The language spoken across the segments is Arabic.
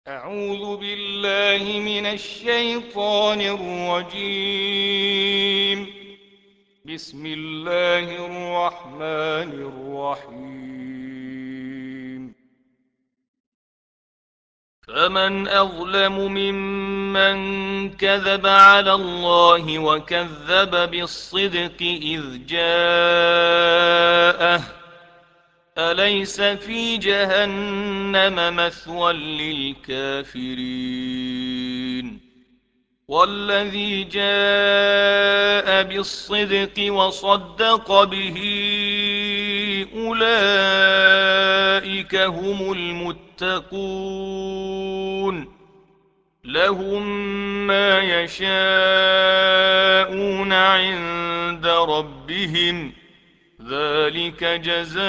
أعوذ بالله من الشيطان الرجيم. بسم الله الرحمن الرحيم. فمن أظلم ممن كذب على الله وكذب بالصدق إذ جاءه أليس في جهنم مثوى للكافرين والذي جاء بالصدق وصدق به أولئك هم المتقون لهم ما يشاءون عند ربهم ذلك جزاء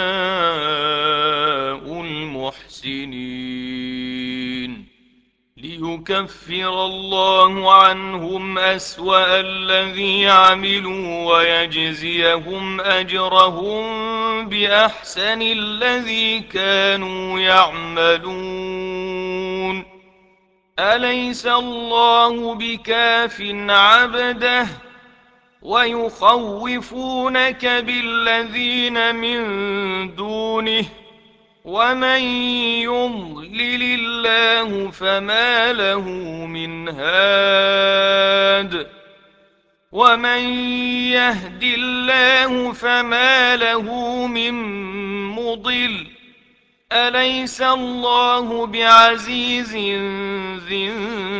المحسنين ليكفر الله عنهم أسوأ الذي عملوا ويجزيهم أجرهم بأحسن الذي كانوا يعملون أليس الله بكاف عبده ويخوفونك بالذين من دونه ومن يضلل الله فما له من هاد ومن يهد الله فما له من مضل أليس الله بعزيز ذي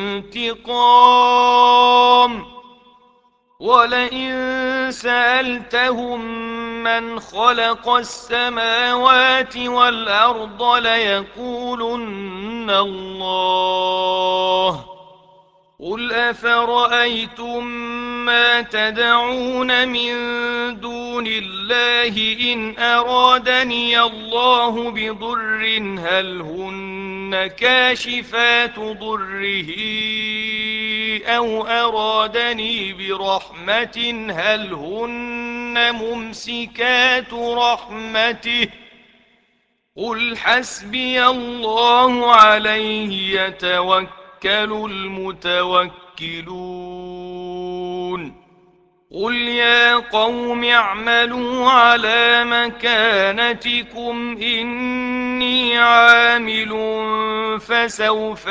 انتقام ولئن سألتهم من خلق السماوات والأرض ليقولن الله قل أفرأيتم ما تدعون من دون الله إن أرادني الله بضر هل هن كاشفات ضره أو أرادني برحمة هل هن ممسكات رحمته قل حسبي الله عليه يتوكل المتوكلون قل يا قوم اعملوا على مكانتكم إني عامل فسوف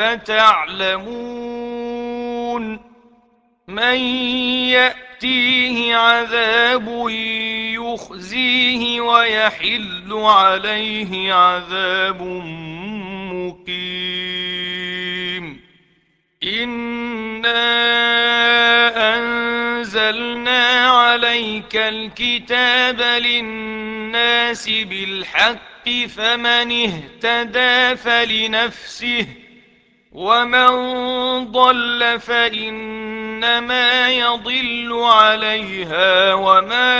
تعلمون من يأتيه عذاب يخزيه ويحل عليه عذاب مقيم إنا أنزلنا عليك الكتاب للناس بالحق فمن اهتدى فلنفسه ومن ضل فإنما يضل عليها وما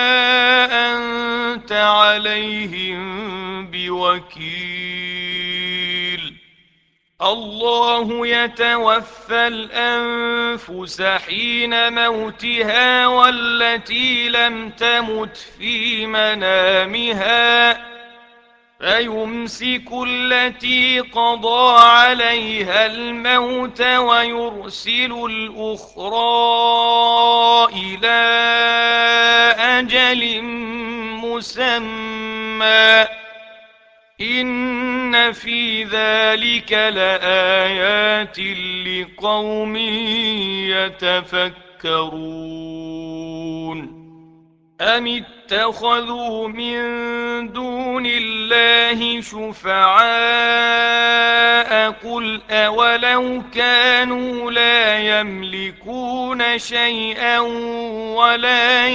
أنت عليهم بوكيل الله يتوفى الأنفس حين موتها والتي لم تمت في منامها فيمسك التي قضى عليها الموت ويرسل الأخرى إلى أجل مسمى إن في ذلك لآيات لقوم يتفكرون أم اتخذوا من دون الله شفعاء قل أولو كانوا لا يملكون شيئا ولا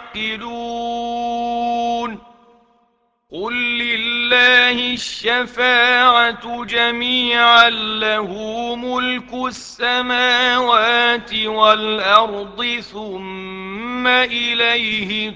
يعقلون قل لله الشفاعة جميعا له ملك السماوات والأرض ثم إليه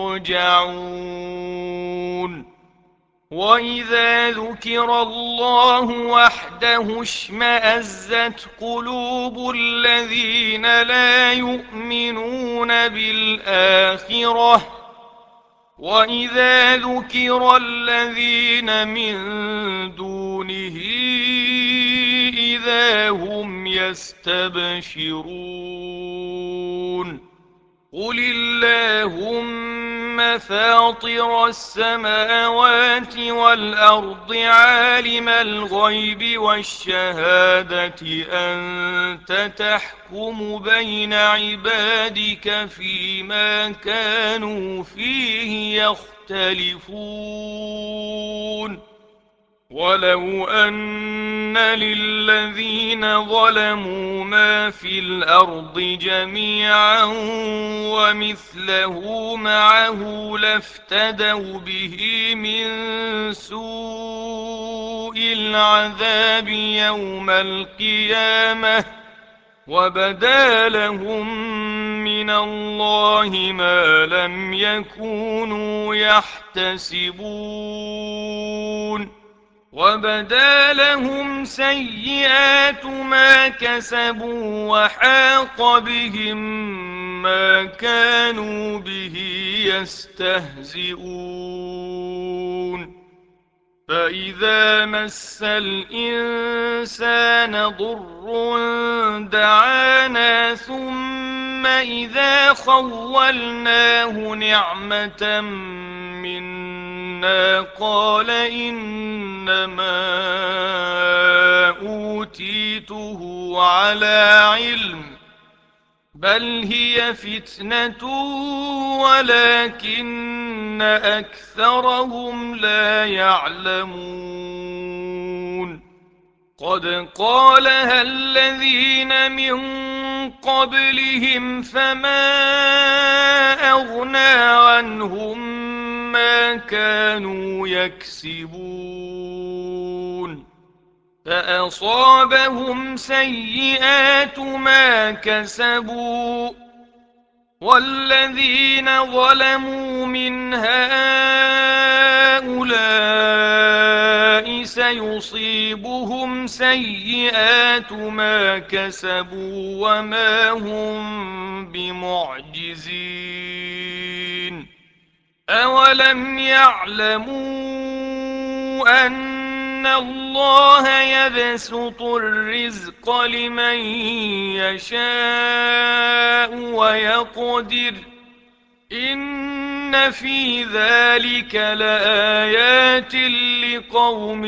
ترجعون وإذا ذكر الله وحده اشمأزت قلوب الذين لا يؤمنون بالآخرة وإذا ذكر الذين من دونه فإذا هم يستبشرون قل اللهم فاطر السماوات والأرض عالم الغيب والشهادة أنت تحكم بين عبادك فيما كانوا فيه يختلفون ولو أن للذين ظلموا ما في الأرض جميعا ومثله معه لافتدوا به من سوء العذاب يوم القيامة وبدا لهم من الله ما لم يكونوا يحتسبون وبدا لهم سيئات ما كسبوا وحاق بهم ما كانوا به يستهزئون فإذا مس الإنسان ضر دعانا ثم إذا خولناه نعمة منا قال إنما أوتيته على علم بل هي فتنة ولكن أكثرهم لا يعلمون قد قالها الذين من قبلهم فما أغنى عنهم ما كانوا يكسبون فأصابهم سيئات ما كسبوا والذين ظلموا من هؤلاء سيصيبهم سيئات ما كسبوا وما هم بمعجزين أولم يعلموا أن الله يبسط الرزق لمن يشاء ويقدر إن في ذلك لآيات لقوم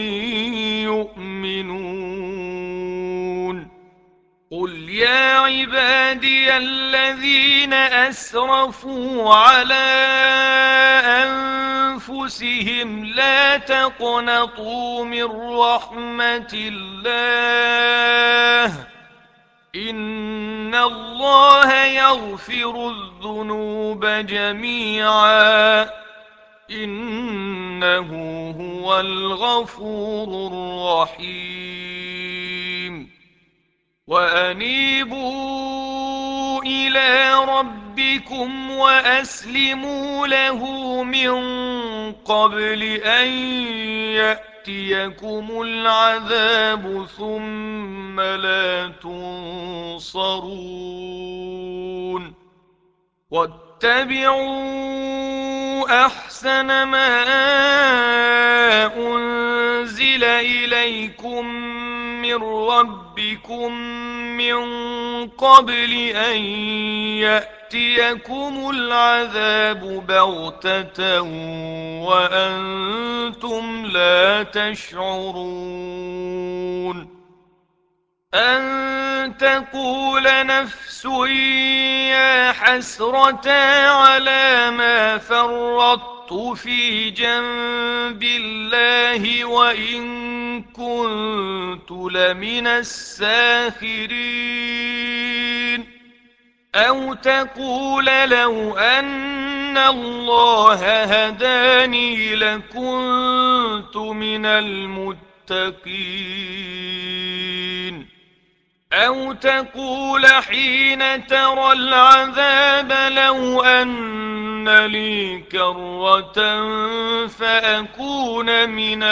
يؤمنون قل يا عبادي الذين أسرفوا على أنفسهم لا تقنطوا من رحمة الله إن الله يغفر الذنوب جميعا إنه هو الغفور الرحيم وأنيبوا إلى ربكم وأسلموا له من قبل أن يأتيكم العذاب ثم لا تنصرون واتبعوا أحسن ما أنزل إليكم من ربكم من قبل أن يأتيكم العذاب بغتة وأنتم لا تشعرون أن تقول نفس يا حسرة على ما فرطت في جنب الله وإن كنت لمن الساخرين أو تقول لو أن الله هداني لكنت من المتقين أو تقول حين ترى العذاب لو أن لي كرة فأكون من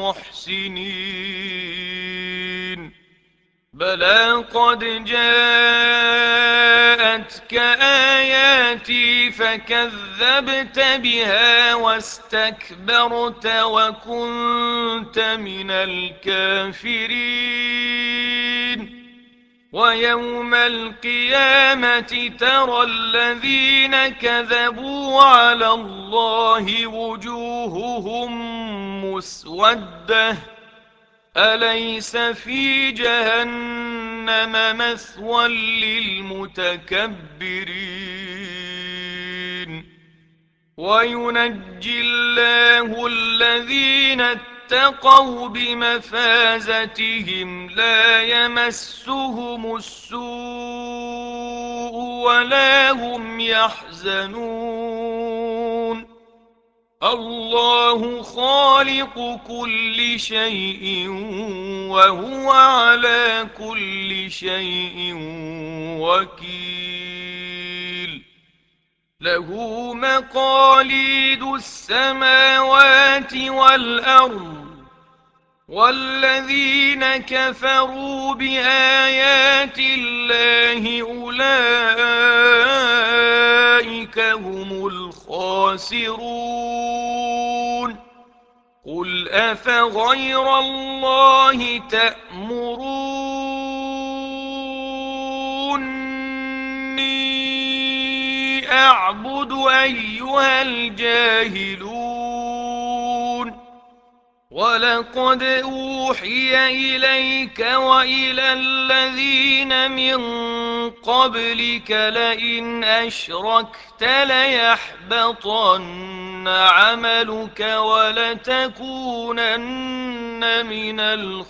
المحسنين بلى قد جاءتك آياتي فكذبت بها واستكبرت وكنت من الكافرين ويوم القيامة ترى الذين كذبوا على الله وجوههم مسودة أليس في جهنم مثوى للمتكبرين وينجي الله الذين اتقوا بمفازتهم لا يمسهم السوء ولا هم يحزنون الله خالق كل شيء وهو على كل شيء وكيل له مقاليد السماوات والأرض والذين كفروا بآيات الله أولئك هم الخاسرون قل أفغير الله تأمروني أعبد أيها الجاهلون ولقد أوحي إليك وإلى الذين من قبلك لئن أشركت ليحبطن عملك ولتكونن من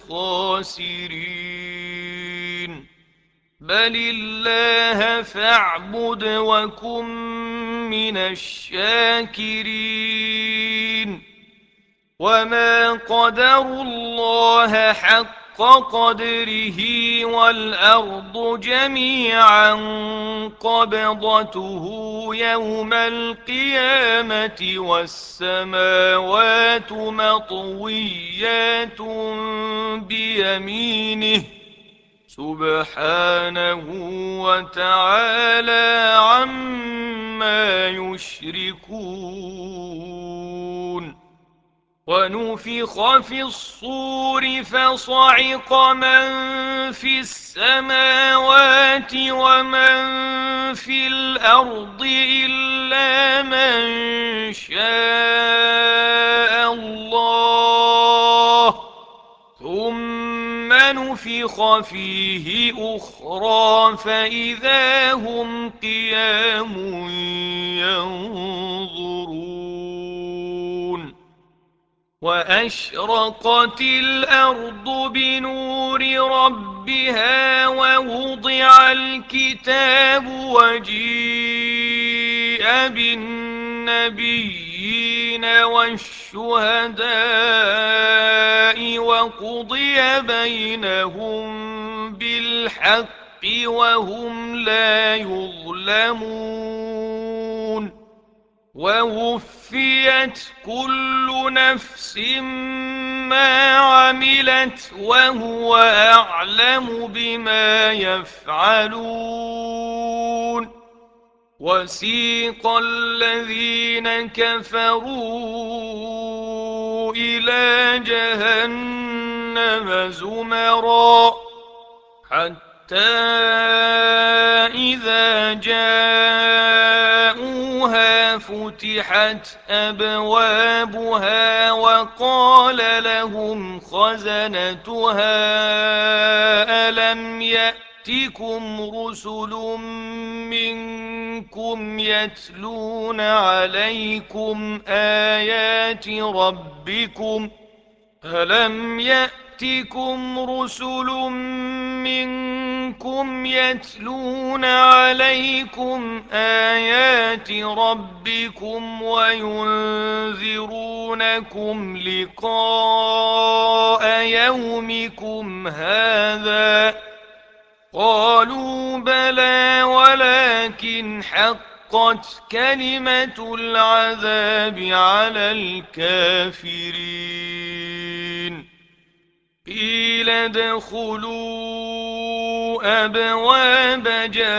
الخاسرين بل الله فاعبد وكن من الشاكرين وما قدروا الله حق قدره والأرض جميعا قبضته يوم القيامة والسماوات مطويات بيمينه سبحانه وتعالى عما يشركون ونفخ في الصور فصعق من في السماوات ومن في الأرض إلا من شاء الله ثم نفخ فيه أخرى فإذا هم قيام ينظرون وأشرقت الأرض بنور ربها ووضع الكتاب وجيء بالنبيين والشهداء وقضي بينهم بالحق وهم لا يظلمون ووفيت كل نفس ما عملت وهو أعلم بما يفعلون وسيق الذين كفروا إلى جهنم زمرا حتى إذا جاءوها فتحت أبوابها وقال لهم خزنتها ألم يأتكم رسل منكم يتلون عليكم آيات ربكم ألم يأتكم رسل منكم يتلون عليكم آيات ربكم وينذرونكم لقاء يومكم هذا قالوا بلى ولكن حقت كلمة العذاب على الكافرين قيل ادخلوا أبواب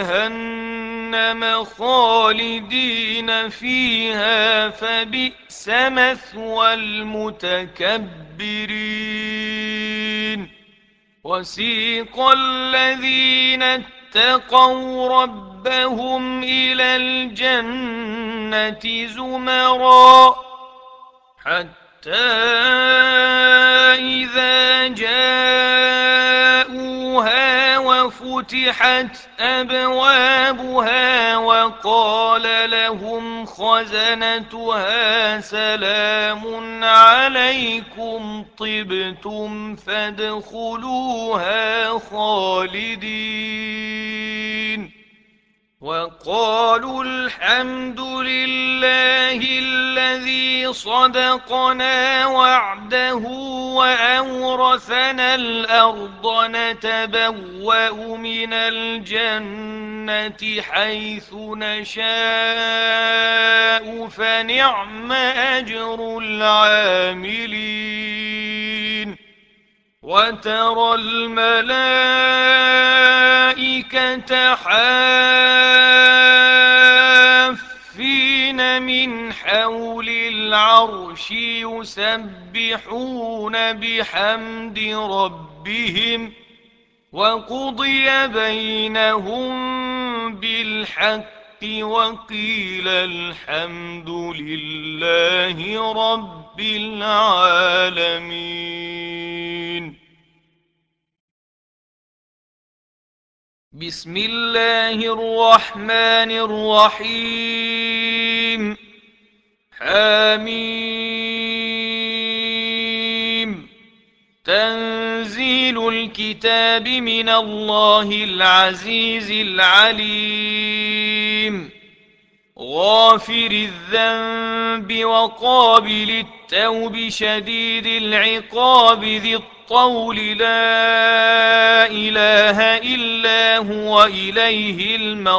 جهنم خالدين فيها فبئس مثوى المتكبرين وسيق الذين اتقوا ربهم إلى الجنة زمرا حتى إذا جاءوها وفتحت أبوابها وقال لهم خزنتها سلام عليكم طبتم فادخلوها خالدين وقالوا الحمد لله الذي صدقنا وعده وأورثنا الأرض نتبوأ من الجنة حيث نشاء فنعم أجر العاملين وترى الملائكة حافين من حول العرش يسبحون بحمد ربهم وقضي بينهم بالحق وقيل الحمد لله رب العالمين. بسم الله الرحمن الرحيم. حميم. تنزيل الكتاب من الله العزيز العليم غافر الذنب وقابل التوب شديد العقاب ذي الطول لا إله إلا هو إليه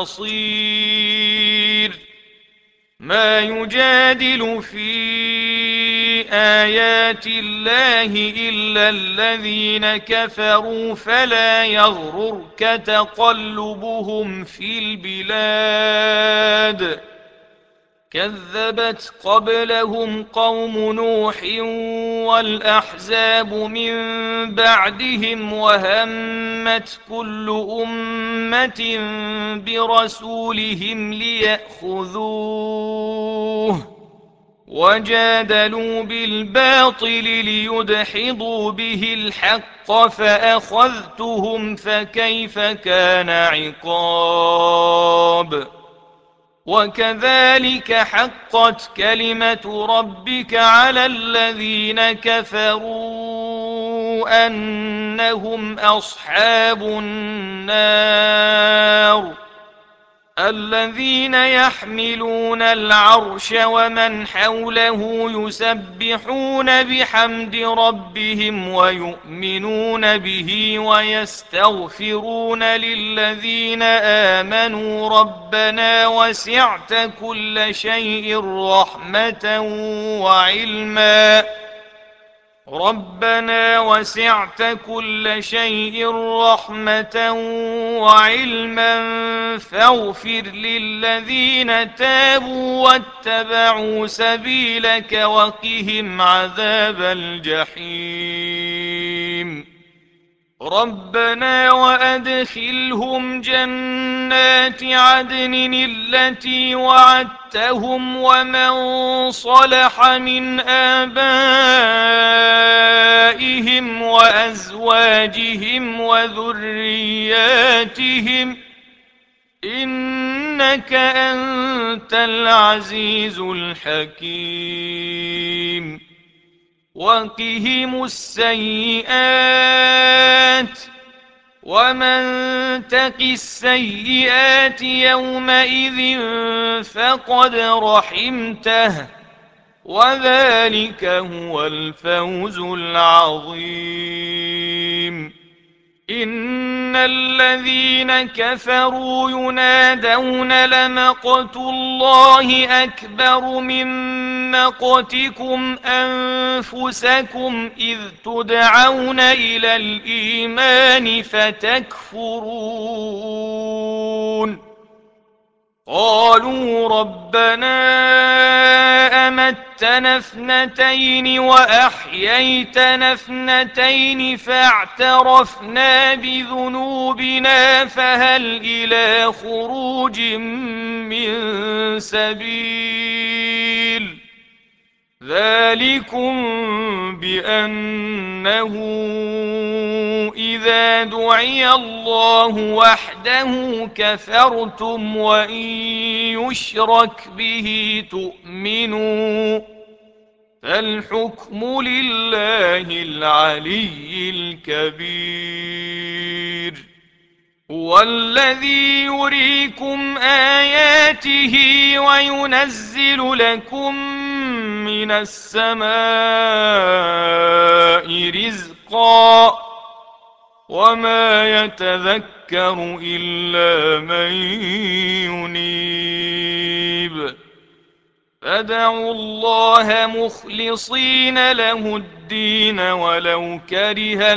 المصير. ما يجادل في آيات الله إلا الذين كفروا فلا يغررك تقلبهم في البلاد. كذبت قبلهم قوم نوح والأحزاب من بعدهم وهمت كل أمة برسولهم ليأخذوه وجادلوا بالباطل ليدحضوا به الحق فأخذتهم فكيف كان عقاب. وكذلك حقت كلمة ربك على الذين كفروا أنهم أصحاب النار. الذين يحملون العرش ومن حوله يسبحون بحمد ربهم ويؤمنون به ويستغفرون للذين آمنوا ربنا وسعت كل شيء رحمة وعلما ربنا وسعت كل شيء رحمة وعلما فاغفر للذين تابوا واتبعوا سبيلك وقهم عذاب الجحيم. ربنا وأدخلهم جنات عدن التي وعدتهم ومن صلح من آبائهم وأزواجهم وذرياتهم إنك أنت العزيز الحكيم. وقهم السيئات ومن تق السيئات يومئذ فقد رحمته وذلك هو الفوز العظيم. إن الذين كفروا ينادون لمقت الله أكبر من مقتكم أنفسكم إذ تدعون إلى الإيمان فتكفرون. قالوا ربنا أمتنا اثنتين وأحييتنا اثنتين فاعترفنا بذنوبنا فهل إلى خروج من سبيل ذلكم بأنه إذا دعي الله وحده كفرتم وإن يشرك به تؤمنوا فالحكم لله العلي الكبير هو الذي يريكم آياته وينزل لكم من السماء رزقا وما يتذكر إلا من ينيب فادعوا الله مخلصين له الدين ولو كره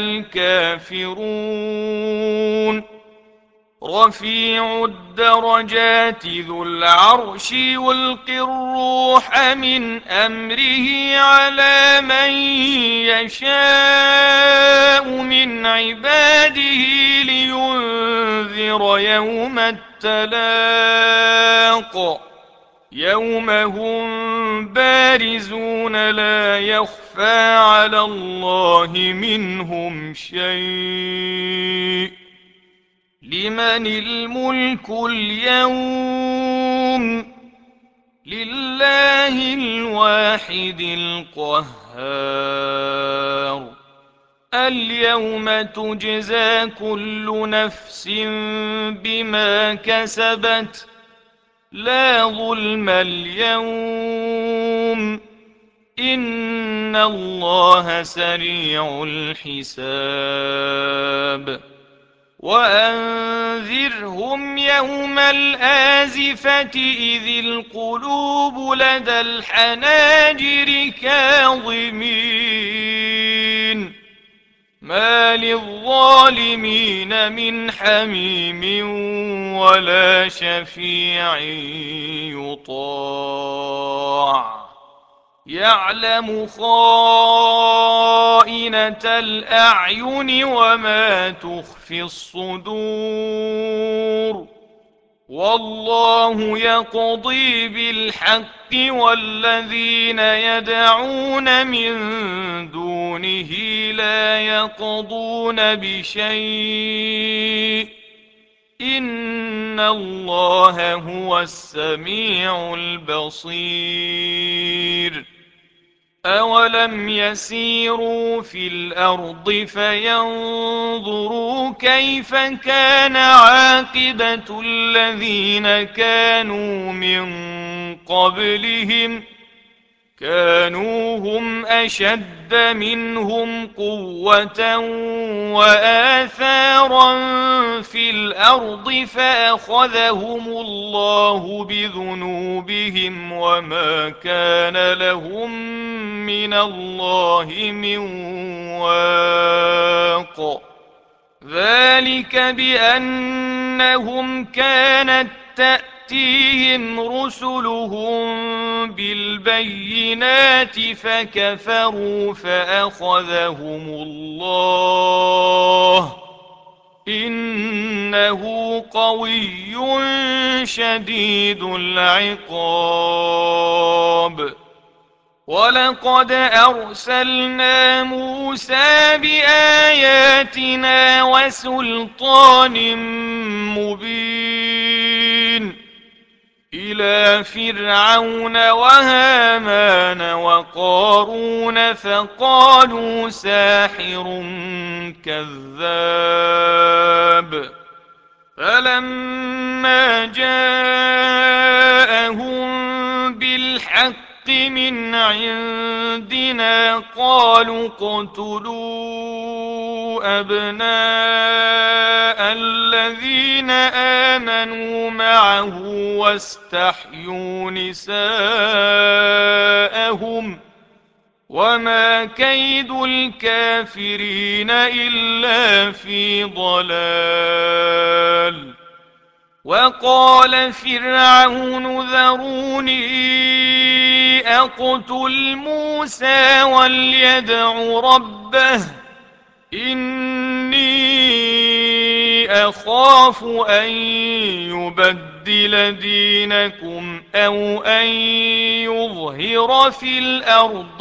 الكافرون رفيع الدرجات ذو العرش يلقي الروح من أمره على من يشاء من عباده لينذر يوم التلاق يوم هم بارزون لا يخفى على الله منهم شيء لمن الملك اليوم لله الواحد القهار اليوم تجزى كل نفس بما كسبت لا ظلم اليوم إن الله سريع الحساب وأنذرهم يوم الآزفة إذ القلوب لدى الحناجر كاظمين ما للظالمين من حميم ولا شفيع يطاع يعلم خائنة الأعين وما تخفي الصدور والله يقضي بالحق والذين يدعون من دونه لا يقضون بشيء إن الله هو السميع البصير أولم يسيروا في الأرض فينظروا كيف كان عاقبة الذين كانوا من قبلهم كانوا هم أشد منهم قوة وآثارا في الأرض فأخذهم الله بذنوبهم وما كان لهم من الله من واق ذلك بأنهم كانت تأتيهم رسلهم بالبينات فكفروا فأخذهم الله إنه قوي شديد العقاب ولقد أرسلنا موسى بآياتنا وسلطان مبين إلى فرعون وهامان وقارون فقالوا ساحر كذاب فلما جاءهم بالحق من عندنا قالوا اقتلوا أبناء الذين آمنوا معه واستحيوا نساءهم وما كيد الكافرين إلا في ضلال وقال فرعون ذروني أقتل موسى وليدع ربه إني أخاف أن يبدل دينكم أو أن يظهر في الأرض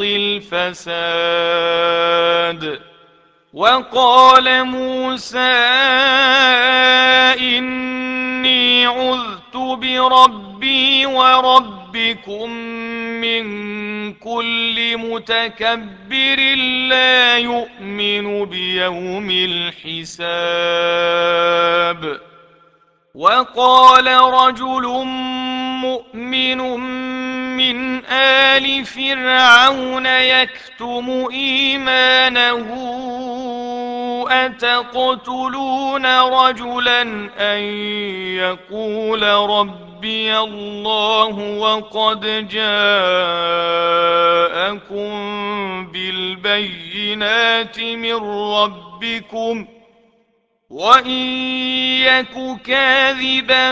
الفساد. وقال موسى إني عذت بربي وربكم من كل متكبر لا يؤمن بيوم الحساب. وقال رجل مؤمن من آل فرعون يكتم إيمانه أتقتلون رجلا أن يقول ربي الله وقد جاءكم بالبينات من ربكم وإن يك كاذبا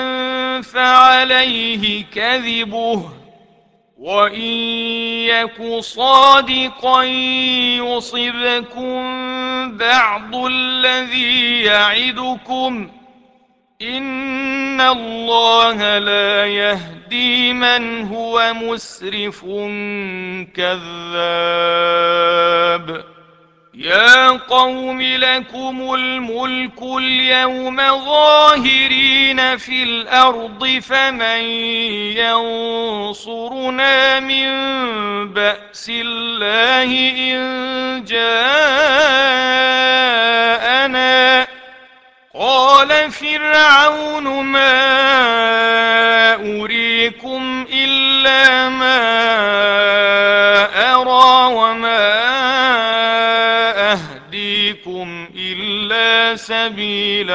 فعليه كذبه وإن يك صادقا يصبكم بعض الذي يعدكم إن الله لا يهدي من هو مسرف كذاب. يا قوم لكم الملك اليوم ظاهرين في الأرض فمن ينصرنا من بأس الله إن جاءنا. قال فرعون ما أريكم إلا ما أرى وما أهديكم إلا سبيل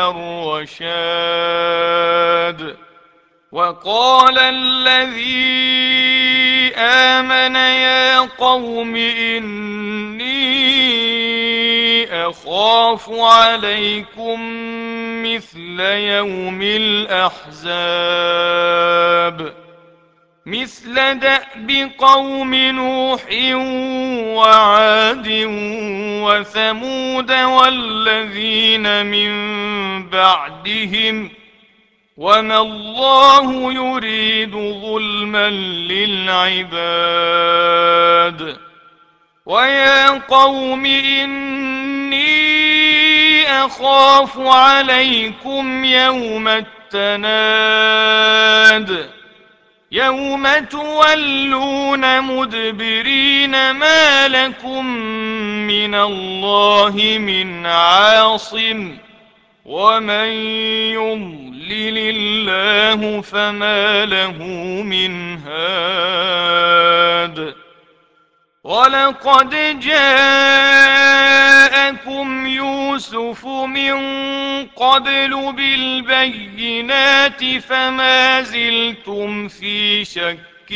الرشاد. وقال الذي آمن يا قوم إني أخاف عليكم مثل يوم الأحزاب مثل دأب قوم نوح وعاد وثمود والذين من بعدهم وما الله يريد ظلما للعباد. ويا قوم إني أخاف عليكم يوم التناد يوم تولون مدبرين ما لكم من الله من عاصم ومن يضلل الله فما له من هاد. ولقد جاءكم يوسف من قبل بالبينات فما زلتم في شك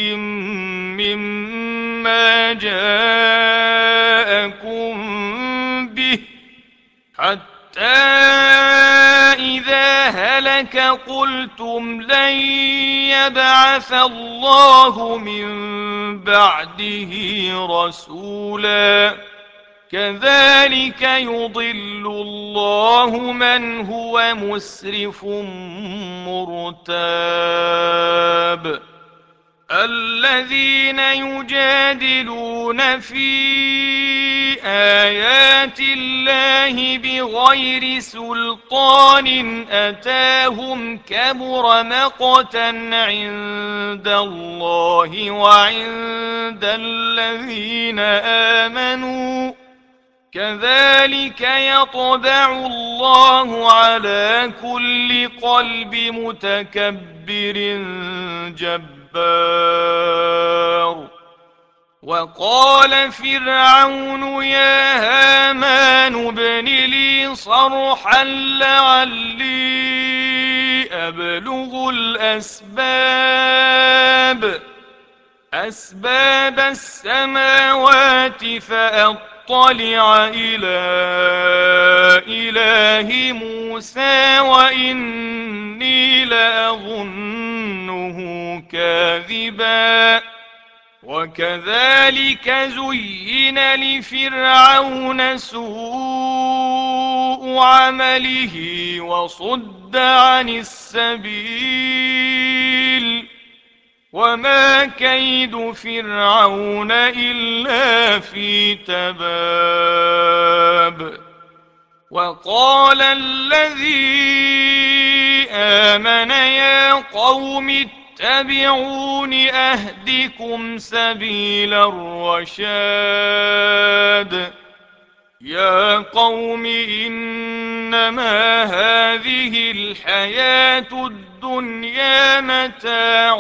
مما جاءكم به حتى إذا هلك قلتم لن يبعث الله من بعده رسولا كذلك يضل الله من هو مسرف مرتاب. الذين يجادلون في آيات الله بغير سلطان أتاهم كبر مقتا عند الله وعند الذين آمنوا كذلك يطبع الله على كل قلب متكبر جبار. وقال فرعون يا هامان ابن لي صرحا لعلي أبلغ أسباب السماوات فأطلع أطلع إلى إله موسى وإني لأظنه كاذبا. وكذلك زين لفرعون سوء عمله وصد عن السبيل، وما كيد فرعون إلا في تباب. وقال الذي آمن يا قوم اتبعون أهدكم سبيل الرشاد. يا قوم إنما هذه الحياة الدنيا متاع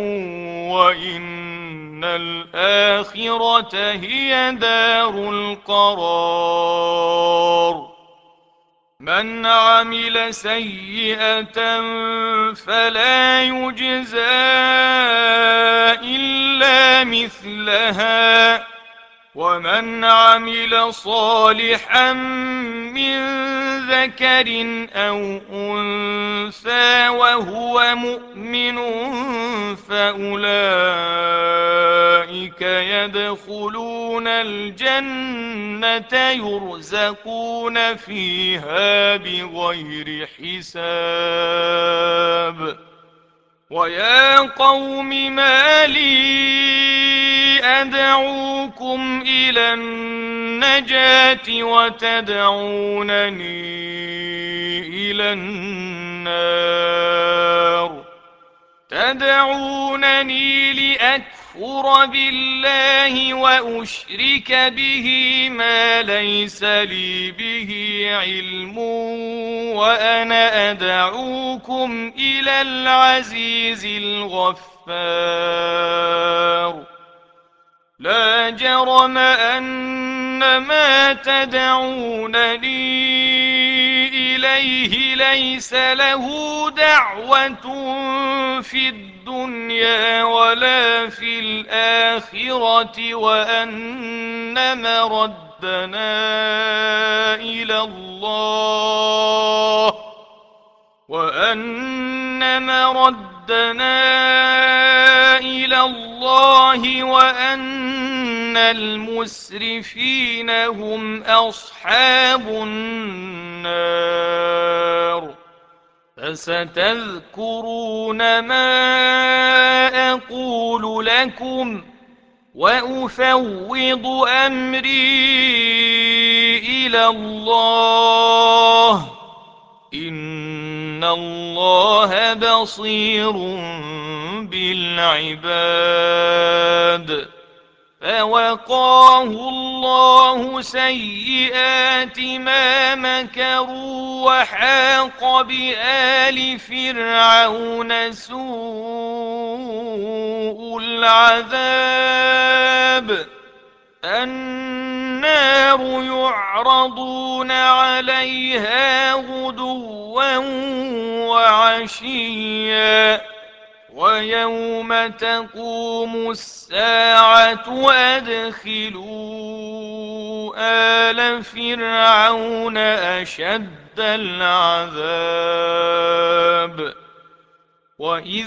وإن الآخرة هي دار القرار. من عمل سيئة فلا يجزى إلا مثلها، ومن عمل صالحا من ذكر أو أنثى وهو مؤمن فأولئك يدخلون الجنة يرزقون فيها بغير حساب. ويا قوم ما لي أدعوكم إلى النجاة وتدعونني إلى النار. تدعونني لأكفر بالله وأشرك به ما ليس لي به علم، وأنا أدعوكم إلى العزيز الغفار. لا جرم أن ما تدعونني إليه ليس له دعوة في الدنيا ولا في الآخرة، وأن مردنا إلى الله وأن وأن المسرفين هم أصحاب النار. فستذكرون ما أقول لكم وأفوض أمري إلى الله، إن الله بصير بالعباد. فوقاه الله سيئات ما مكروا وحاق بآل فرعون سوء العذاب. النار يعرضون عليها غدوا وعشيا ويوم تقوم الساعة أدخلوا آل فرعون أشد العذاب. وإذ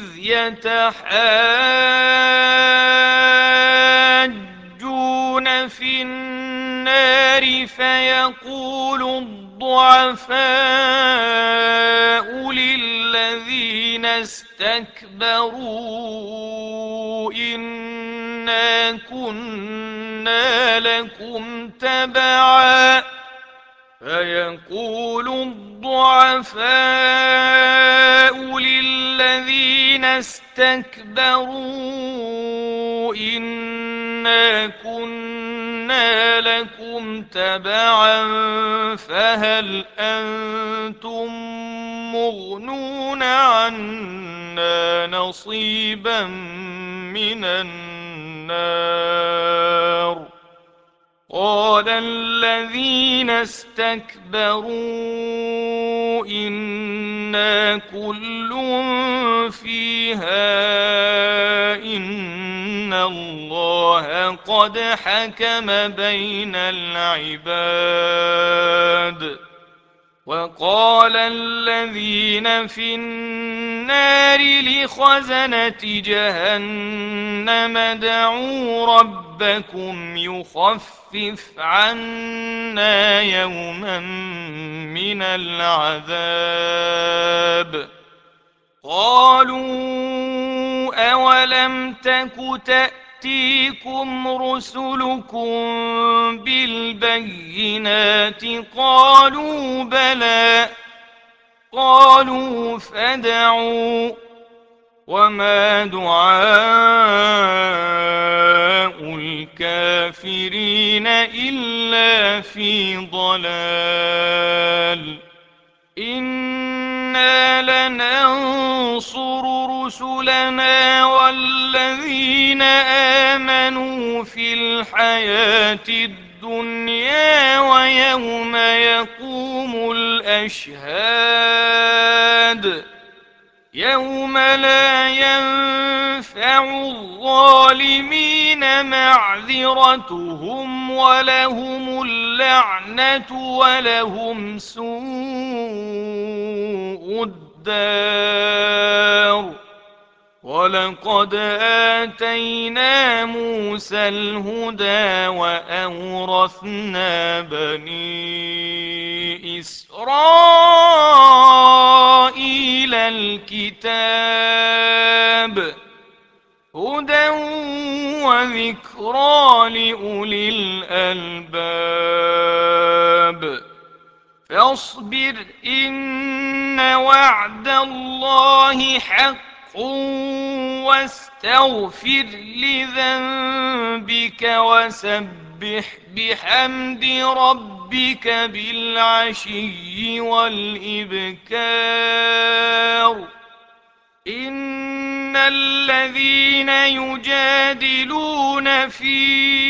يتحاجون في النار فيقول الضعفاء للذين استكبروا إنا كنا لكم تبعا فيقول الضعفاء للذين استكبروا إنا كنا لكم تبعا فهل أنتم مغنون عنا نصيبا من النار. قال الذين استكبروا إنا كل فيها إن الله الله قد حكم بين العباد. وقال الذين في النار لخزنة جهنم ادعوا ربكم يخفف عنا يوما من العذاب. قالوا أولم تك تأتيكم رسلكم بالبينات قالوا بلى. قالوا فادعوا. وما دعاء الكافرين إلا في ضلال. إنا لننصر رسلنا والذين آمنوا في الحياة الدنيا ويوم يقوم الأشهاد. يوم لا ينفع الظالمين معذرتهم ولهم اللعنة ولهم سوء الدار. ولقد آتينا موسى الهدى وأورثنا بني إسرائيل الكتاب هدى وذكرى لأولي الألباب. فاصبر إن وعد الله حق واستغفر لذنبك وسبح بحمد ربك بالعشي والإبكار. إن الذين يجادلون في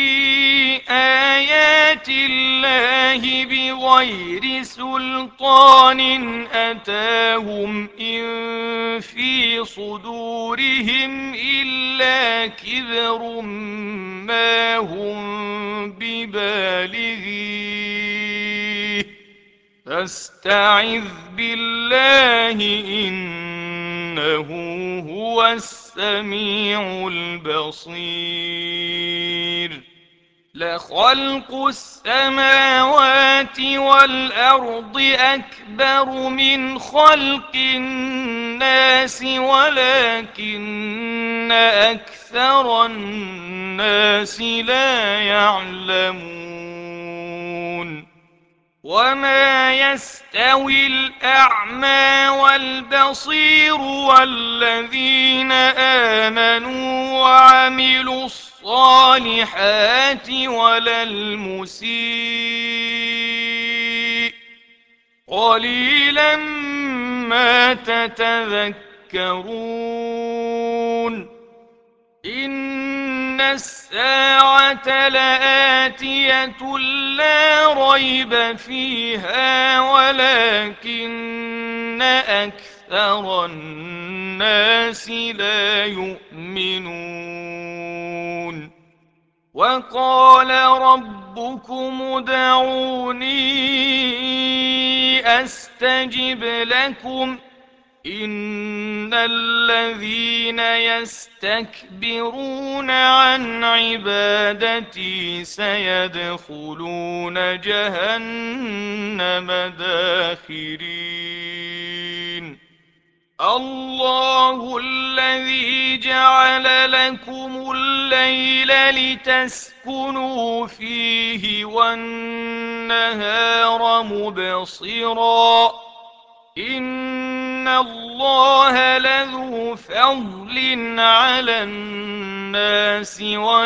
آيات الله بغير سلطان أتاهم إن في صدورهم إلا كبر ما هم ببالغيه فاستعذ بالله إنه هو السميع البصير. لخلق السماوات والأرض أكبر من خلق الناس ولكن أكثر الناس لا يعلمون. وما يستوي الأعمى والبصير والذين آمنوا وعملوا الصالحات ولا المسيء قليلا ما تتذكرون. إن الساعة لآتية لا ريب فيها ولكن أكثر الناس لا يؤمنون. وقال ربكم ادعوني أستجب لكم إن الذين يستكبرون عن عبادتي سيدخلون جهنم داخرين. الله الذي جعل لكم الليل لتسكنوا فيه والنهار مبصرا إن الله لذو فضل على الناس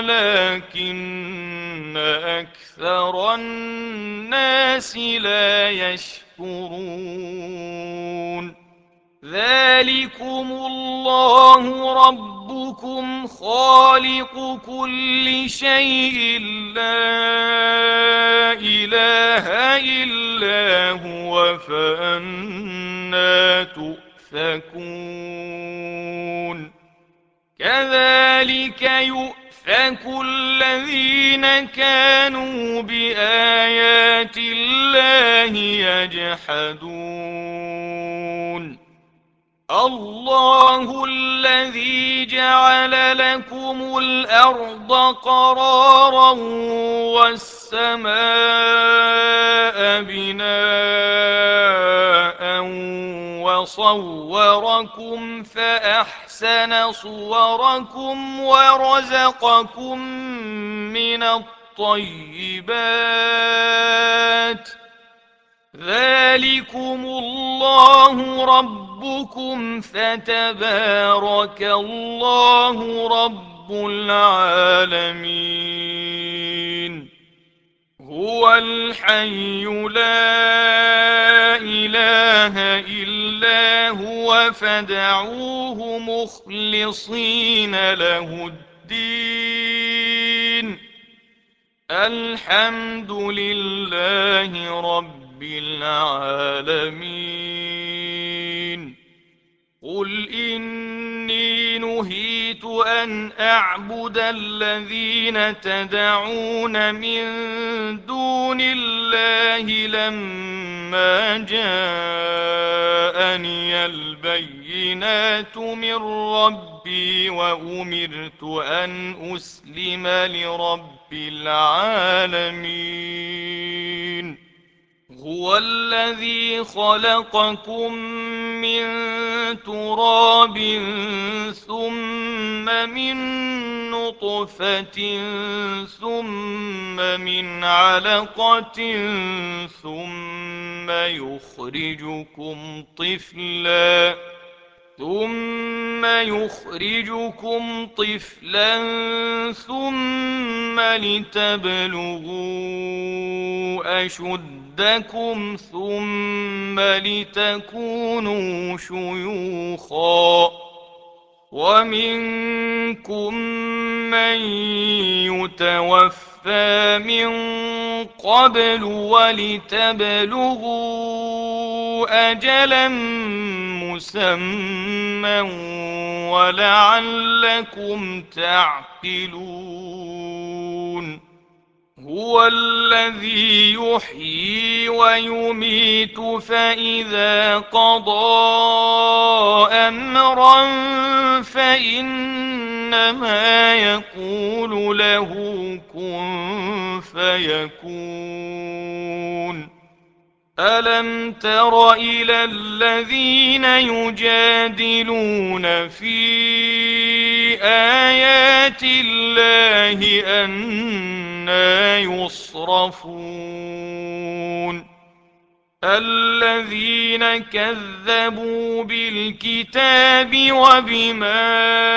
ولكن أكثر الناس لا يشكرون. ذلكم الله ربكم خالق كل شيء لا إله إلا هو فأنى تؤفكون. كذلك يؤفك الذين كانوا بآيات الله يجحدون. الله الذي جعل لكم الأرض قرارا والسماء بناء وصوركم فأحسن صوركم ورزقكم من الطيبات. ذلكم الله ربكم فتبارك الله رب العالمين. هو الحي لا إله إلا هو فادعوه مخلصين له الدين. الحمد لله رب العالمين. قل إني نهيت أن أعبد الذين تدعون من دون الله لما جاءني البينات من ربي وأمرت أن أسلم لرب العالمين. هو الذي خلقكم من تراب ثم من نطفة ثم من علقة ثم يخرجكم طفلا ثم لتبلغوا أشدكم ثم لتكونوا شيوخا ومنكم من يتوفى من قبل ولتبلغوا أجلا مسمى ولعلكم تعقلون. هو الذي يحيي ويميت فإذا قضى أمرا فإنما يقول له كن فيكون. ألم تر إلى الذين يجادلون في آيات الله أنى يصرفون. الذين كذبوا بالكتاب وبما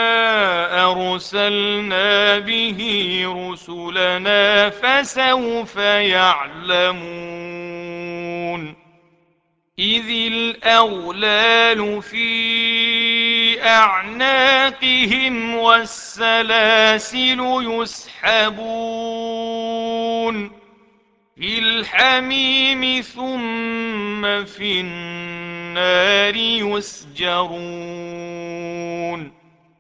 أرسلنا به رسلنا فسوف يعلمون. إذ الأغلال في أعناقهم والسلاسل يسحبون في الحميم ثم في النار يسجرون.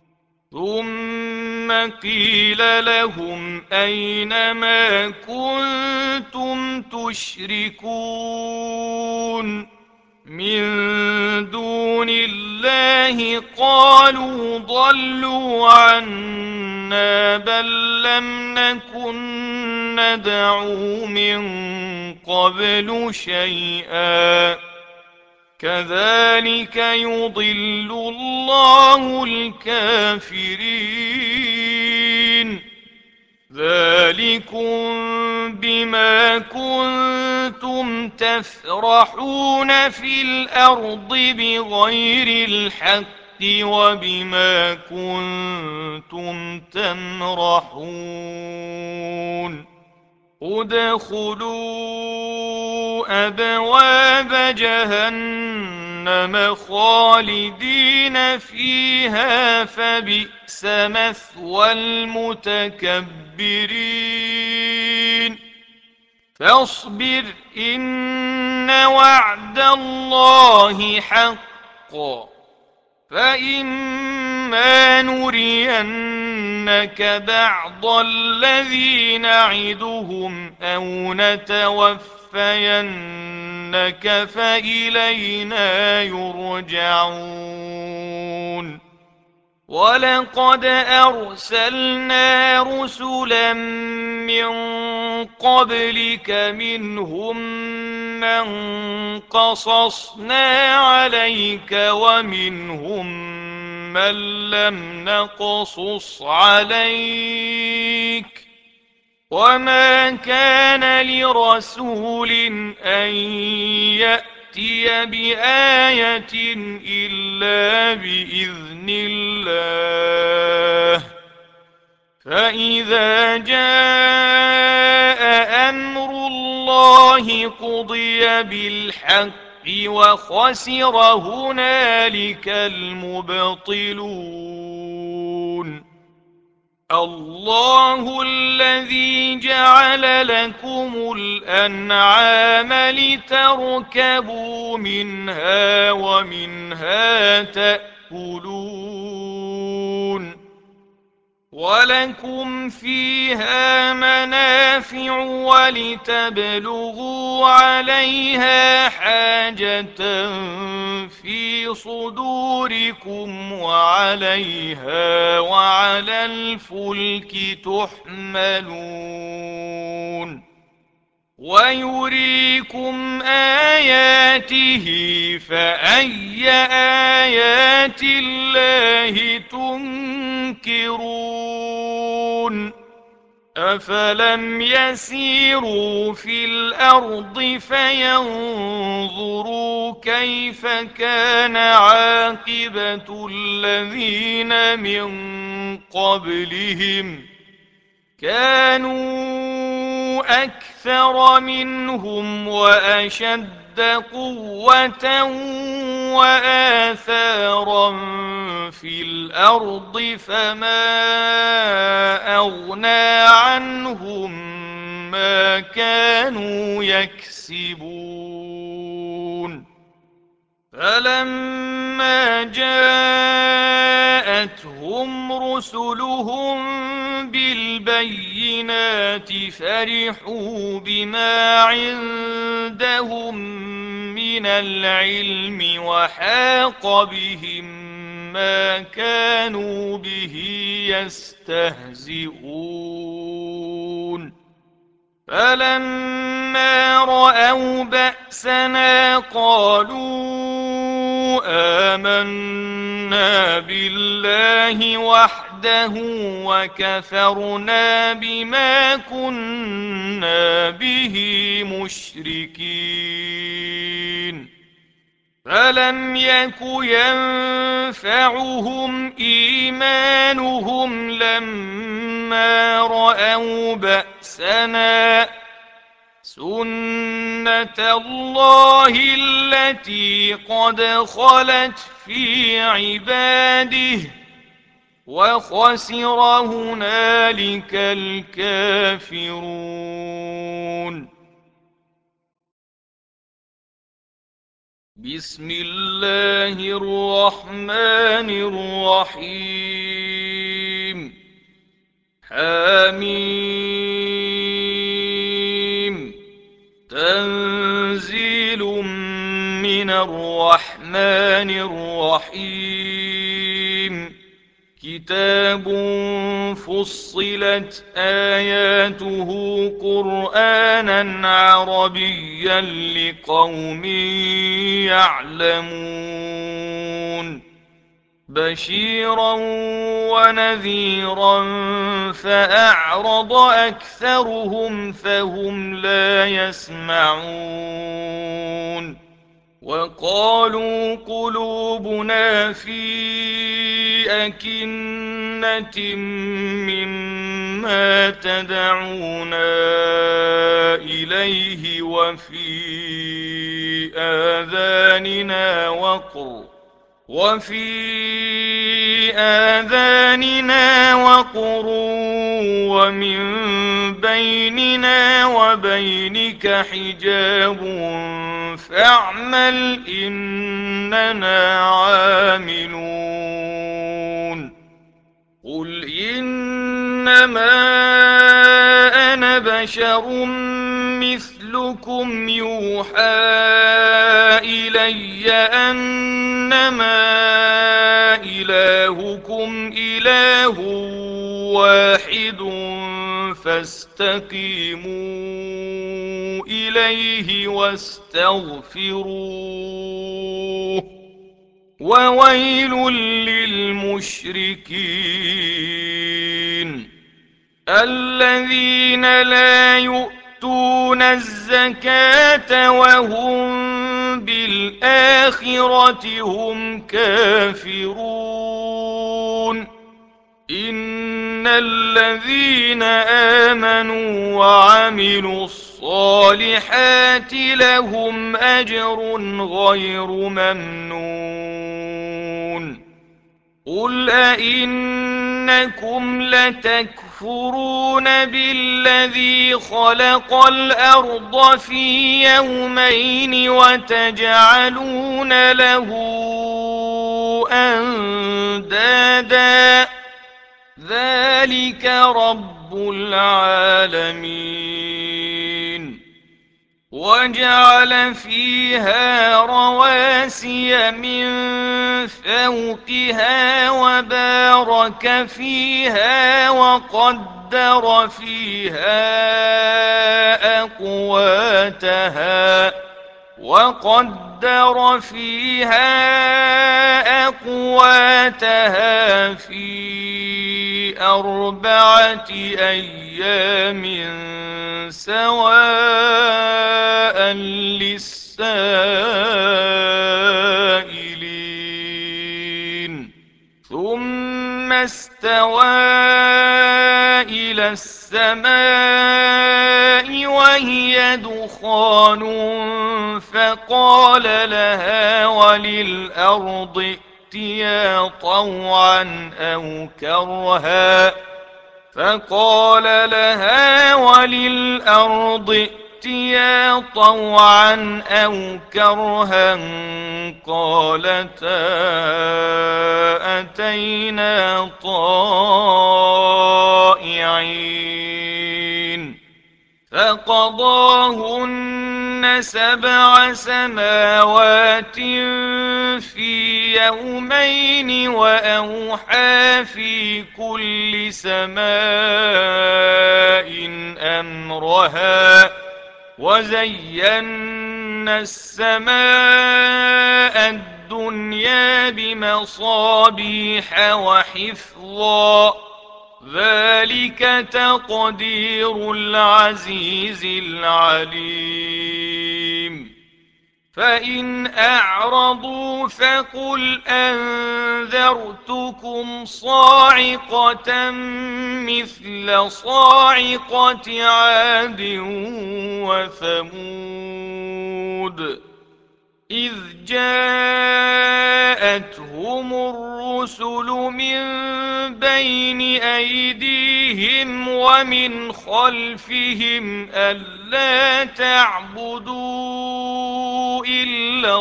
ثم قيل لهم أين ما كنتم تشركون من دون الله قالوا ضلوا عنا بل لم نكن ندعو من قبل شيئا كذلك يضل الله الكافرين. ذلكم بما كنتم تفرحون في الأرض بغير الحق وبما كنتم تمرحون. ادخلوا أبواب جهنم خالدين فيها فبئس مثوى المتكبرين. فاصبر إن وعد الله حق فإما نرينك نُرِيَنَّكَ بَعْضَ الَّذِي نَعِدُهُمْ أَوْ نَتَوَفَّيَنَّكَ فَإِلَيْنَا يُرْجَعُونَ وَلَقَدْ أَرْسَلْنَا رُسُلًا مِّن قَبْلِكَ مِنْهُم مَّن قَصَصْنَا عَلَيْكَ وَمِنْهُم مَّن لَّمْ نَقْصُصْ عَلَيْكَ وَمَا كَانَ لِرَسُولٍ أَن يَأْتِيَ بِآيَةٍ إِلَّا بِإِذْنِ اللَّهِ فَإِذَا جَاءَ أَمْرُ اللَّهِ قُضِيَ بِالْحَقِّ وَخَسِرَ هُنَالِكَ الْمُبْطِلُونَ اللَّهُ الَّذِي جَعَلَ لَكُمُ الْأَنْعَامَ لِتَرْكَبُوا مِنْهَا وَمِنْهَا تَأْكُلُونَ وَلَكُمْ فِيهَا مَنَافِعُ وَلِتَبْلُغُوا عَلَيْهَا حَاجَةً فِي صُدُورِكُمْ وَعَلَيْهَا وَعَلَى الْفُلْكِ تُحْمَلُونَ وَيُرِيكُمْ آيَاتِهِ فَأَيَّ آيَاتِ اللَّهِ تُنكِرُونَ أَفَلَمْ يَسِيرُوا فِي الْأَرْضِ فَيَنظُرُوا كَيْفَ كَانَ عَاقِبَةُ الَّذِينَ مِن قَبْلِهِمْ كانوا أكثر منهم وأشد قوة وآثارا في الأرض فما أغنى عنهم ما كانوا يكسبون فلما جاءتهم رسلهم بالبينات فرحوا بما عندهم من العلم وحاق بهم ما كانوا به يستهزئون فلما رأوا بأسنا قالوا آمنا بالله وحده وكفرنا بما كنا به مشركين فلم يك ينفعهم إيمانهم لما رأوا بأسنا سنة الله التي قد خلت في عباده وخسر هنالك الكافرون بسم الله الرحمن الرحيم حميم تنزيل من الرحمن الرحيم كتاب فصلت آياته قرآنا عربيا لقوم يعلمون بشيرا ونذيرا فأعرض أكثرهم فهم لا يسمعون وقالوا قلوبنا في أكنة مما تدعونا إليه وفي آذاننا وقر ومن بيننا وبينك حجاب فاعمل إننا عاملون قل إنما أنا بشر مثلكم يوحى إلي أنما إلهكم إله واحد فاستقيموا إليه واستغفروه وويل للمشركين الذين لا يؤتون الزكاة وهم بالآخرة هم كافرون إن الذين آمنوا وعملوا الصالحات لهم أجر غير ممنون قل أئنكم لتكفرون بالذي خلق الأرض في يومين وتجعلون له أندادا ذلك رب العالمين وجعل فيها رواسي من فوقها وبارك فيها وقدر فيها أقواتها في 4 أيام سواء للسائلين ثم استوى إلى السماء وهي دخان فقال لها وللأرض ائتيا طوعا أو كرها قالتا أتينا طائعين فقضاهن 7 سماوات في يومين وأوحى في كل سماء أمرها وزينا السماء الدنيا بمصابيح وحفظا ذلك تقدير العزيز العليم فإن أعرضوا فقل أنذرتكم صاعقة مثل صاعقة عاد وثمود إذ جاءتهم الرسل من بين أيديهم ومن خلفهم ألا تعبدوا إلا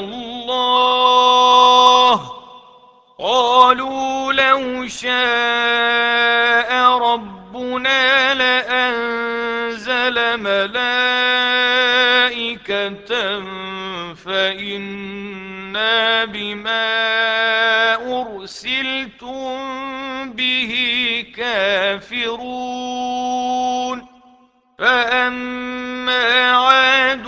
الله قالوا لو شاء ربنا لأنزل ملائكة فإنا بما أرسلتم به كافرون فأما عاد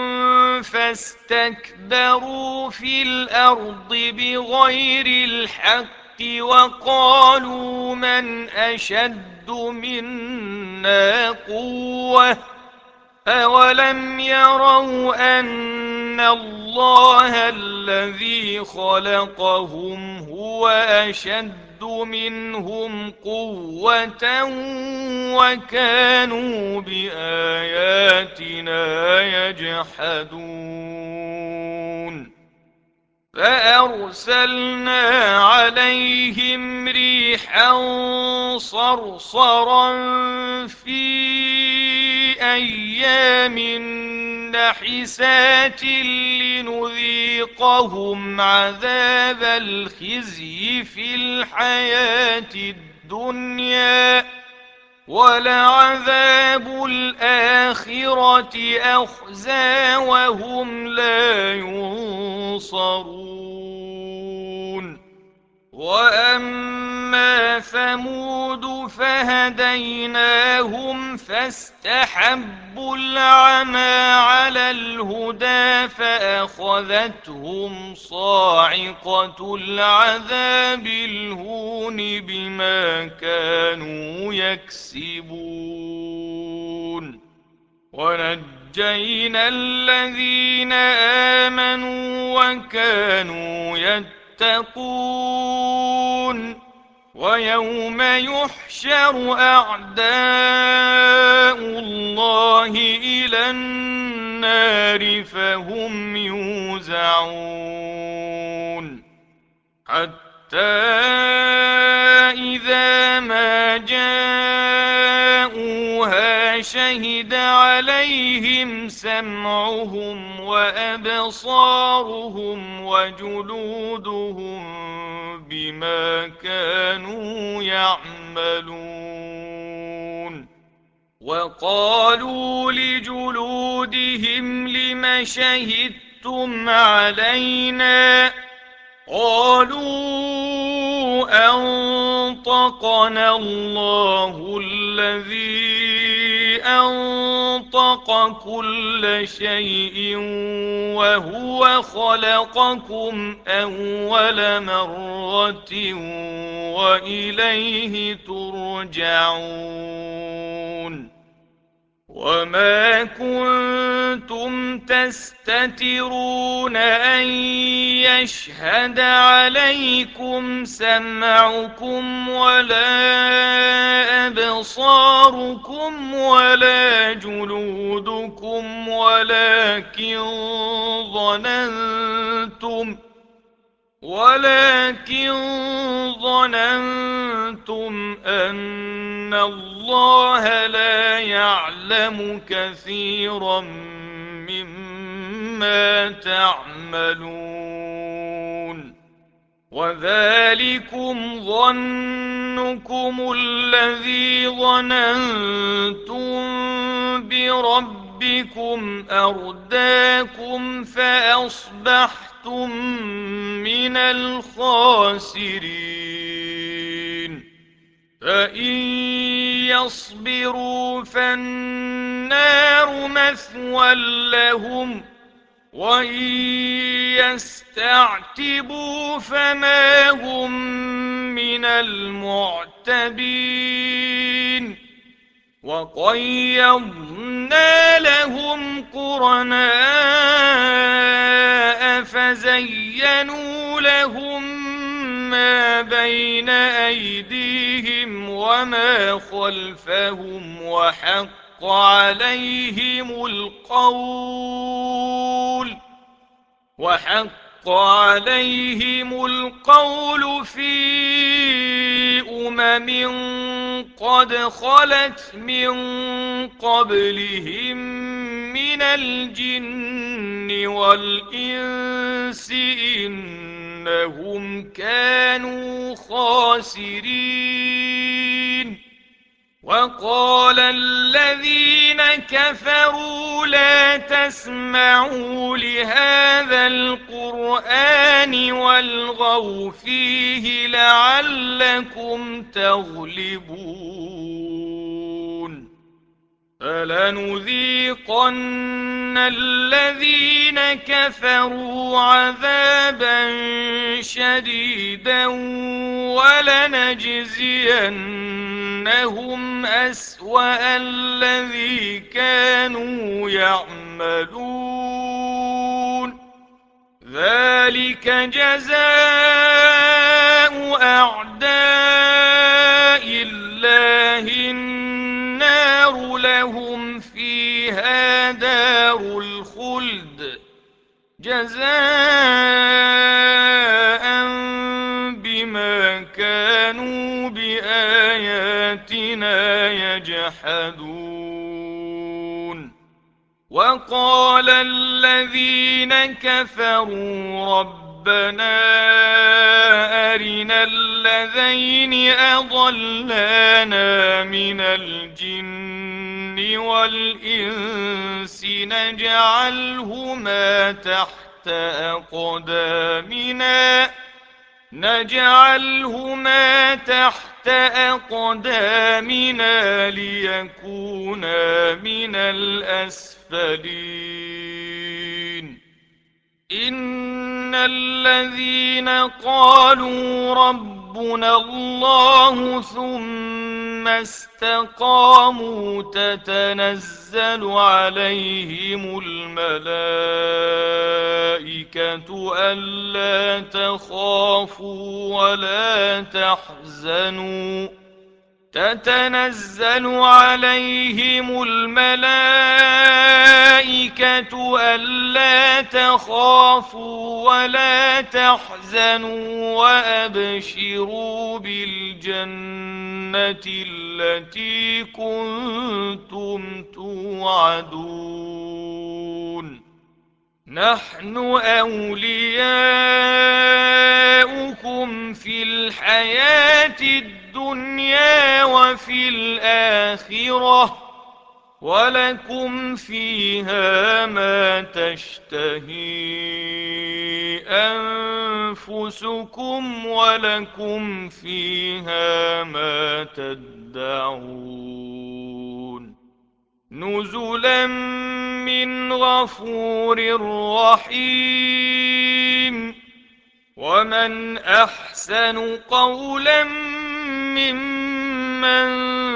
فاستكبروا في الأرض بغير الحق وقالوا من أشد منا قوة أولم يروا أن الله الذي خلقهم هو أشد منهم قوة وكانوا بآياتنا يجحدون فأرسلنا عليهم ريحا صرصرا في أيام نحسات لنذيقهم عذاب الخزي في الحياة الدنيا ولعذاب الآخرة أخزى وهم لا ينصرون. وأما ثمود فهديناهم فاستحبوا العمى على الهدى فأخذتهم صاعقة العذاب الهون بما كانوا يكسبون. ونجينا الذين آمنوا وكانوا يتقون. ويوم يحشر أعداء الله إلى النار فهم يوزعون. حتى إذا ما جاءوها شهد عليهم سمعهم وأبصارهم وجلودهم بما كانوا يعملون. وقالوا لجلودهم لم شهدتم علينا؟ قالوا أنطقنا الله الذي أنطق كل شيء وهو خلقكم أول مرة وإليه ترجعون. وما كنتم تستترون أن يشهد عليكم سمعكم ولا أبصاركم ولا جلودكم ولكن ظننتم أن الله لا يعلم كثيرا مما تعملون. وذلكم ظنكم الذي ظننتم بربكم أرداكم فأصبحتم من الخاسرين. فإن يصبروا فالنار مثوى لهم وإن يستعتبوا فما هم من المعتبين. وقيضنا لهم قرناء فزينوا لهم ما بين أيديهم وما خلفهم وحق عليهم القول في قد خلت من قبلهم من الجن والإنس إنهم كانوا خاسرين. وقال الذين كفروا لا تسمعوا لهذا القرآن والغوا فيه لعلكم تغلبون. فلنذيقن الذين كفروا عذابا شديدا ولنجزينهم أسوأ الذي كانوا يعملون. ذلك جزاء أعداء الله النار لهم فيها دار الخلد جزاء بما كانوا بآياتنا يجحدون. وقال الذين كفروا ربنا أرنا اللذين أضلانا من الجن والإنس نجعلهما تحت أقدامنا ليكونا من الأسفلين. إن الذين قالوا ربنا الله ثم استقاموا تتنزل عليهم الملائكة ألا تخافوا ولا تحزنوا تتنزل عليهم الملائكة ألا تخافوا ولا تحزنوا وأبشروا بالجنة التي كنتم توعدون. نحن أولياؤكم في الحياة الدنيا وفي الآخرة ولكم فيها ما تشتهي أنفسكم ولكم فيها ما تدعون. نزلا من غفور رحيم. ومن أحسن قولا ممن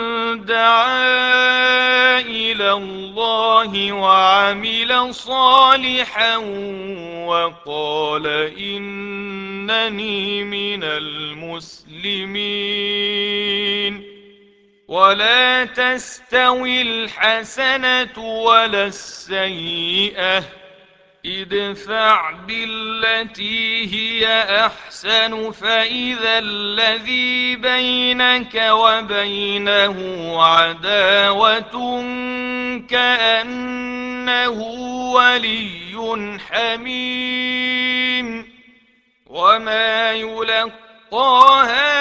دعا إلى الله وعمل صالحا وقال إنني من المسلمين. ولا تستوي الحسنة ولا السيئة ادفع بالتي هي أحسن فإذا الذي بينك وبينه عداوة كأنه ولي حميم. وما يلقاها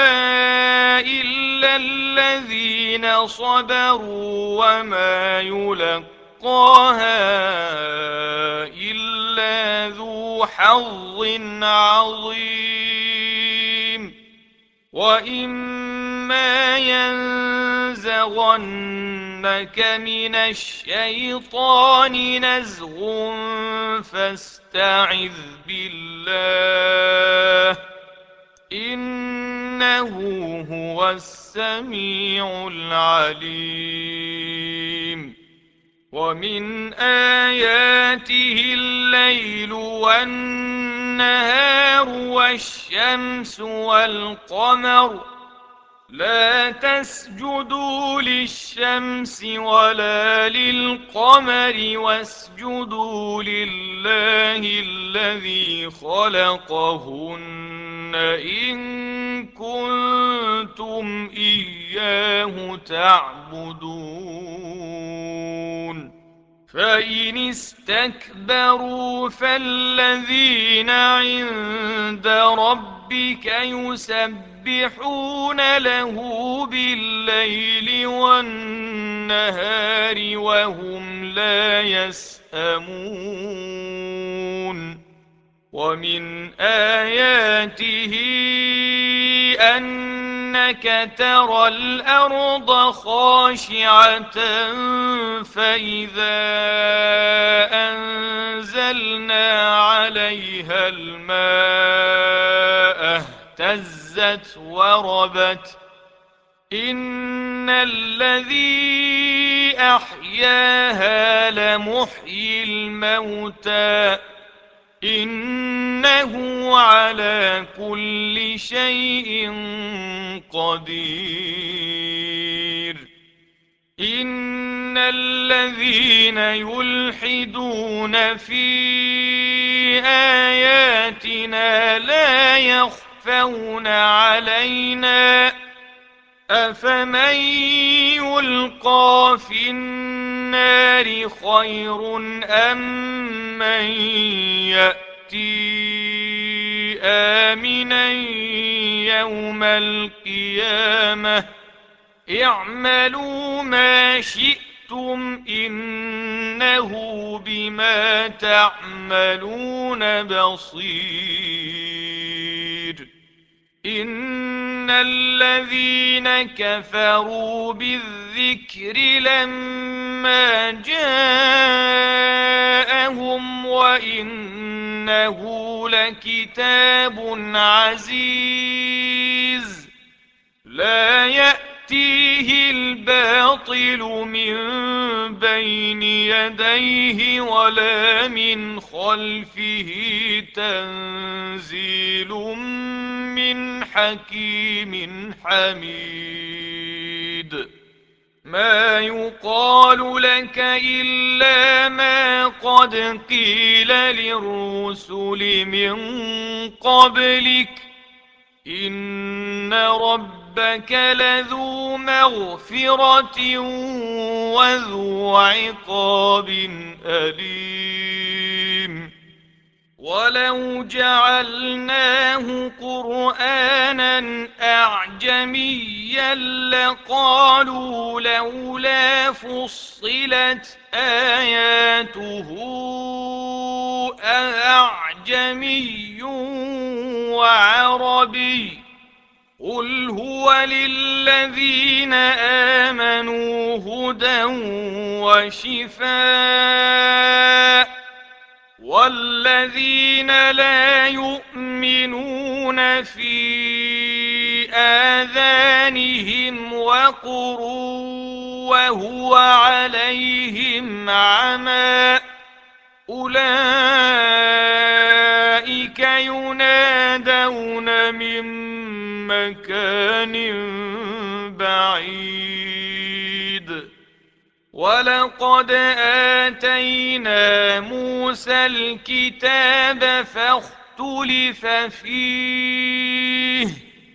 إلا الذين صبروا وما يلقاها إلا ذو حظ عظيم. وإما ينزغنك من الشيطان نزغ فاستعذ بالله إنه هو السميع العليم. ومن آياته الليل والنهار والشمس والقمر. لا تسجدوا للشمس ولا للقمر واسجدوا لله الذي خلقهن إن كنتم إياه تعبدون. فإن استكبروا فالذين عند ربك يسبحون له بالليل والنهار وهم لا يسأمون. ومن آياته أنك ترى الأرض خاشعة فإذا أنزلنا عليها الماء اهتزت وربت. إن الذي أحياها لمحيي الموتى إنه على كل شيء قدير. إن الذين يلحدون في آياتنا لا يخفون علينا أفمن يلقى في النار خير أم من يأتي آمنا يوم القيامة اعملوا ما شئتم إنه بما تعملون بصير. إن الذين كفروا بالذكر لما جاءهم وإنه لكتاب عزيز لا يأتيه الباطل من بين يديه ولا من خلفه تنزيل من حكيم حميد. ما يقال لك إلا ما قد قيل للرسل من قبلك إن ربك لذو مغفرة وذو عقاب أليم. ولو جعلناه قرآنا أعجميا لقالوا لولا فصلت آياته أأعجمي وعربي قل هو للذين آمنوا هدى وشفاء والذين لا يؤمنون في آذانهم وقر وهو عليهم عمى أولئك ينادون من مكان بعيد. ولقد آتينا موسى الكتاب فاختلف فيه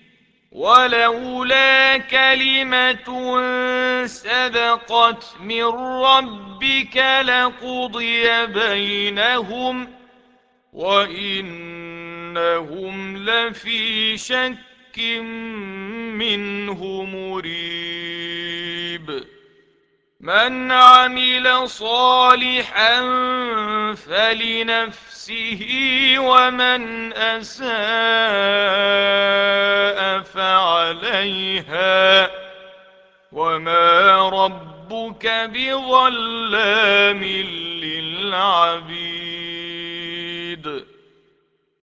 ولولا كلمة سبقت من ربك لقضي بينهم وإنهم لفي شك منه مريب. من عمل صالحا فلنفسه ومن أساء فعليها وما ربك بظلام للعبيد.